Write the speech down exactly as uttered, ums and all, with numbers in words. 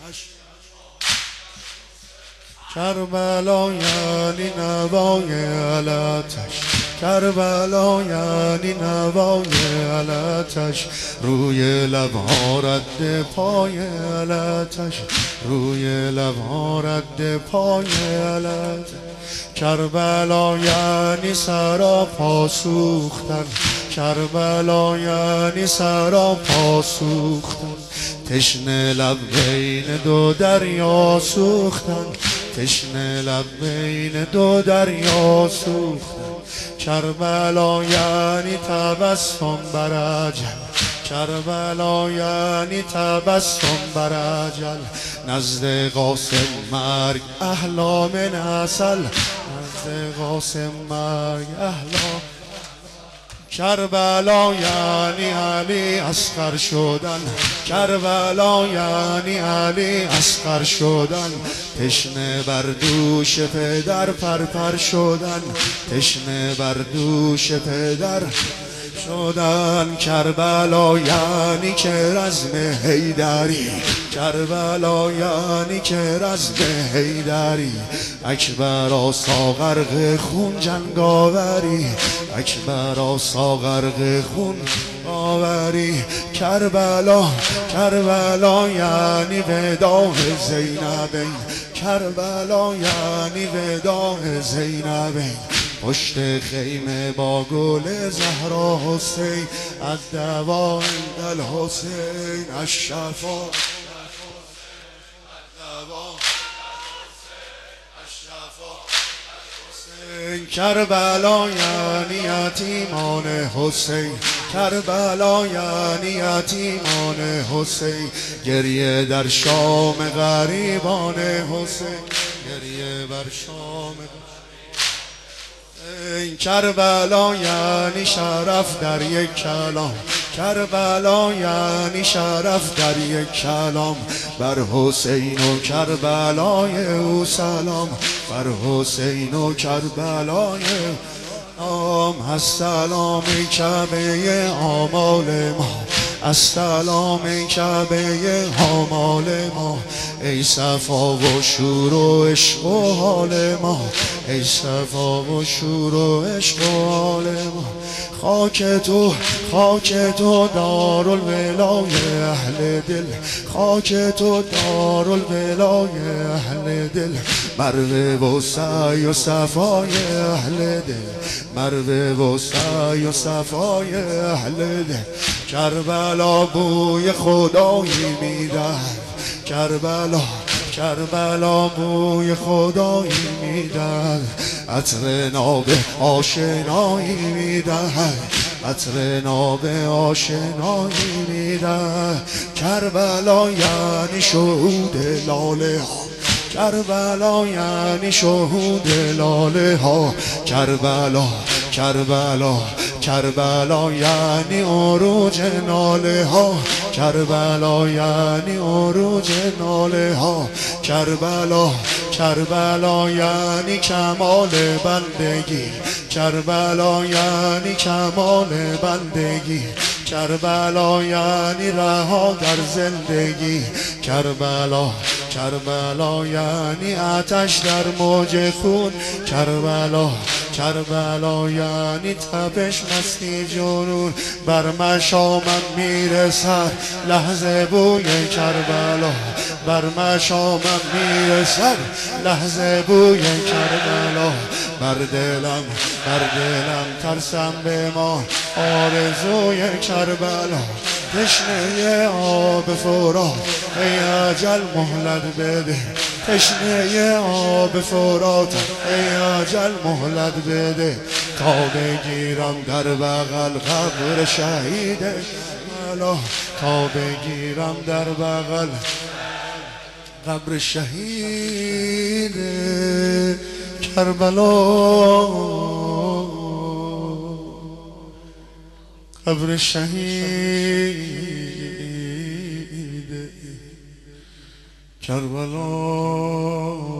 کربلا یعنی نوای علتش، کربلا یعنی نوای علتش، روی لبها رد پای علتش، روی لبها رد پای علتش. کربلا یعنی سراپا سوختن، کربلا یعنی سراپا سوختن، تشنه لب بین دو دریا سوختن، تشنه لب بین دو دریا سوختن. کربلا یعنی تبسم بر اجل، کربلا یعنی تبسم بر اجل، نزد قاسم مرگ احلام عسل، نزد قاسم مرگ احلام. کربلا یعنی علی اصغر شدن، کربلا یعنی علی اصغر شدن، تشنه بر دوش پدر پرپر شدن، تشنه بر دوش پدر شدن. کربلا یعنی که رزم حیدری، کربلا یعنی که رزم حیدری، اکبر آسا غرق خون جنگاوری، اکبر آسا غرق خون آوری. کربلا کربلا یعنی وداع زینبین، کربلا یعنی وداع زینبین، پشت خیمه با گل زهرا حسین، الدوا عند الحسین الشفا، کربلا یعنی یتیمان حسین، کربلا یعنی یتیمان حسین، گریه در شام غریبان حسین، گریه بر شام. کربلا یعنی شرف در یک کلام، کربلا یعنی شرف در یک کلام، بر حسین و کربلای او سلام، بر حسین و کربلای او السلام. کعبه آمال ما، السلام کعبه آمال ما، ای صفا و شور و عشق و حال ما، ای صفا و شور و عشق و حال ما. خاک تو خاک تو دارالولای اهل دل، خاک تو دارالولای اهل دل، مرو و سعی و صفای اهل دل، مرو و سعی و صفای اهل دل. کربلا بوی خدایی میدهد، کربلا کربلا بوی خدایی میدهد، عطر ناب آشنایی میدهد، عطر ناب آشنایی میدهد. کربلا یعنی شهود لاله ها، کربلا یعنی شهود لاله ها، کربلا کربلا کربلا یعنی عروج ناله ها، کربلا یعنی عروج ناله ها. کربلا کربلا یعنی کمال بندگی، کربلا یعنی کمال بندگی، کربلا یعنی رها در زندگی. کربلا کربلا یعنی آتش در موج خون، کربلا کربلا یعنی تپش مستی جنون، بر مشامم میرسد لحظه بوی کربلا، بر مشامم میرسد لحظه بوی کربلا. بر دلم بر دلم ترسم بمان آرزوی کربلا، تشنه آب فرات ای اجل مهلت بده، تشنه آب فرات ای اجل مهلت بده، تا بگیرم در بغل قبر شهید کربلا، تا بگیرم در بغل قبر شهید کربلا، قبر شهید کربلا.